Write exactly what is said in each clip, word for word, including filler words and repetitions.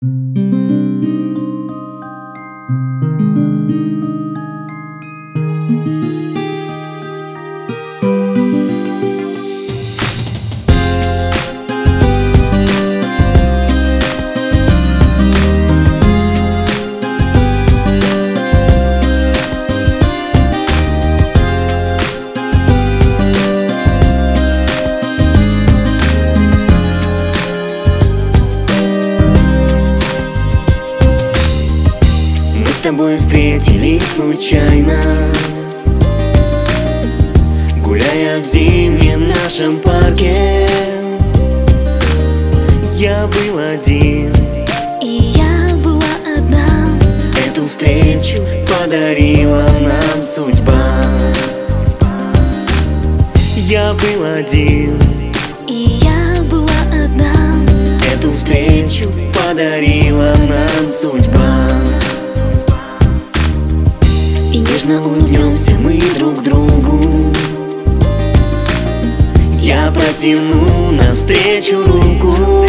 Мы с тобой встретились случайно, гуляя в зимнем нашем парке. Я был один, и я была одна. эту встречу подарила нам судьба. Я был один, И я была одна. эту встречу подарила нам судьба. И нежно улыбнемся мы друг другу. Я протяну навстречу руку.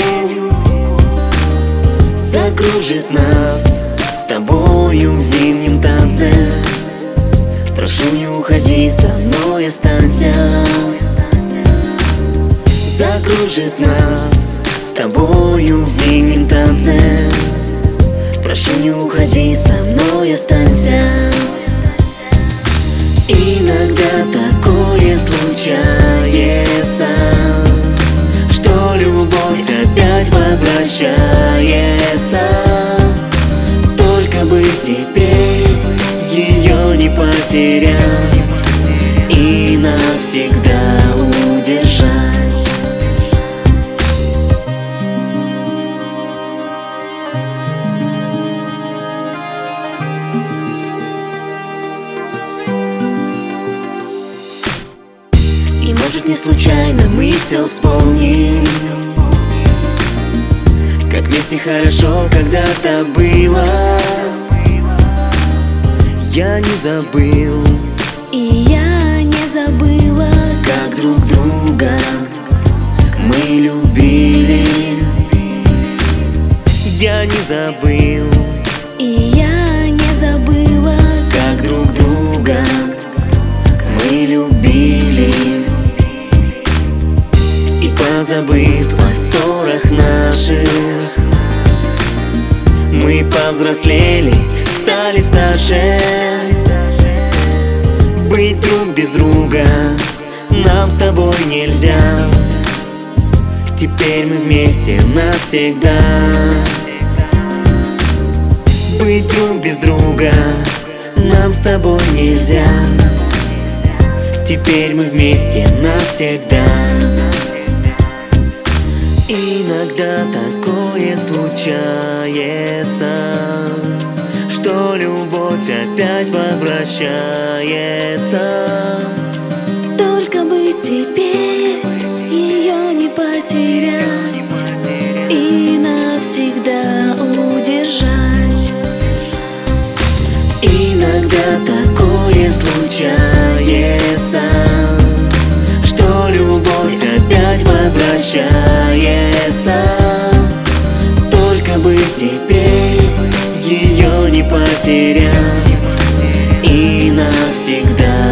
Закружит нас с тобою в зимнем танце. Прошу, не уходи, со мной останься. Закружит нас с тобою в зимнем танце. Прошу, не уходи, со мной останься. Иногда такое случается, что любовь опять возвращается. Только бы теперь ее не потерять и навсегда удержать. И может не случайно мы все вспомним, как вместе хорошо когда-то было. Я не забыл, И я не забыла, как друг друга мы любили. Я не забыл, и я не забыла, как друг друга мы любили. И позабыв о ссорах наших, мы повзрослели, стали старше. Быть друг без друга нам с тобой нельзя. Теперь мы вместе навсегда. Быть друг без друга нам с тобой нельзя. Теперь мы вместе навсегда. Иногда такое случается, что любовь опять возвращается. только бы теперь ее не потерять и навсегда удержать. Иногда такое случается, что любовь опять возвращается. Только бы теперь ее не потерять и навсегда